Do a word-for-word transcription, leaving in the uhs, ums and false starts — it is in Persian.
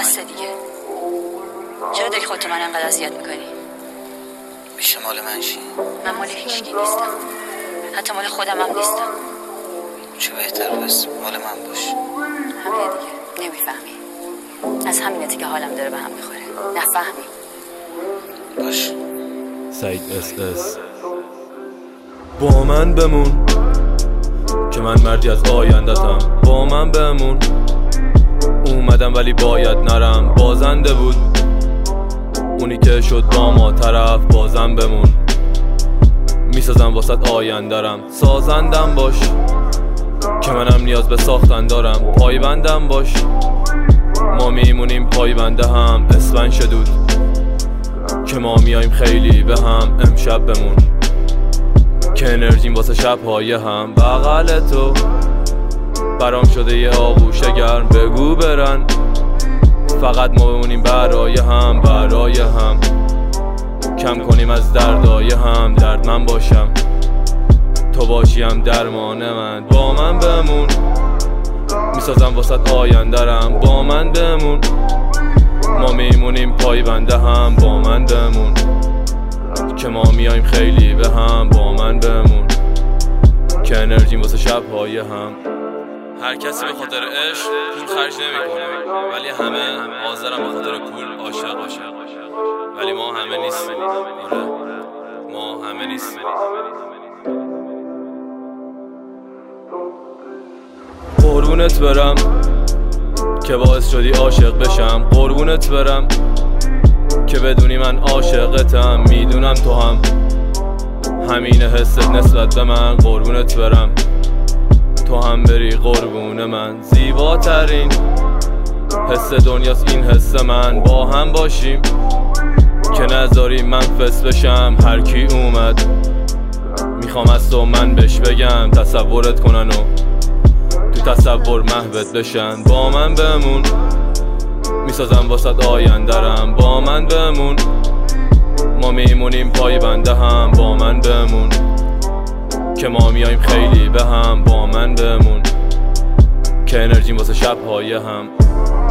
بسته دیگه. چرا داری خودتو من انقدر اذیت میکنی؟ میشه مال من شی؟ من مال هیچکی نیستم، حتی مال خودم هم نیستم. چه بهتر بس مال من باش. همینه دیگه، نمیفهمی. از همینه که حالم داره به هم میخوره. نفهمی. باش. سعید اس اس با من بمون که من مردی از آیندتم. با من بمون، اومدم ولی باید نرم. بازنده بود اونی که شد با ما طرف. بازم بمون، میسازم واسط آیندرم. سازندم باش که منم نیاز به ساختن دارم. پایبندم باش، ما میمونیم پایبنده هم. اسفن شدود که ما میایم خیلی به هم. امشب بمون که انرژیم واسه شبهای هم. بغل تو برام شده یه آغوش گرم. بگو برن فقط ما بمونیم برای هم. برای هم کم کنیم از دردای هم. درد من باشم تو باشیم درمان من. با من بمون، میسازم واسط آیندرم. با من بمون، ما میمونیم پایبنده هم. با من بمون که ما میایم خیلی به هم. با من بمون که انرژیم واسه شبهای هم. هر کسی به خاطر عشق پول خرج نمیکنه، ولی همه حاضرن به خاطر پول عاشق عاشق. ولی ما همه نیستیم. آره ما همه نیستیم. قربونت برم که باعث شدی عاشق بشم. قربونت برم که بدونی من عاشقتم. میدونم تو هم همین حست نسبت به من. قربونت برم تو هم بری قربون من. زیباترین حس دنیاست این حس من. با هم باشیم که نذاری من فس بشم. هر کی اومد میخوام از تو من بهش بگم. تصورت کنن و تو تصور محوت بشن. با من بمون، میسازم واسط آیندرم. با من بمون، ما میمونیم پایبنده هم. با من بمون که ما میایم خیلی به هم. با من بمون که انرژیم واسه شبهای هم.